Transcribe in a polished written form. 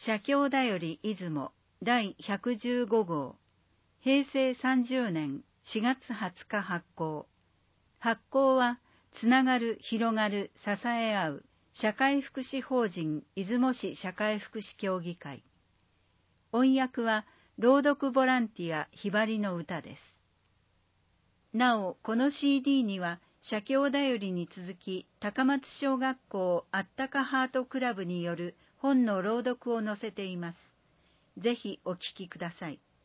写経だより出雲第115号、平成30年4月20日発行。発行は、つながる、広がる、支え合う、社会福祉法人出雲市社会福祉協議会。音訳は、朗読ボランティアひばりの歌です。なお、この CD には、写経だよりに続き、高松小学校あったかハートクラブによる本の朗読を載せています。ぜひお聞きください。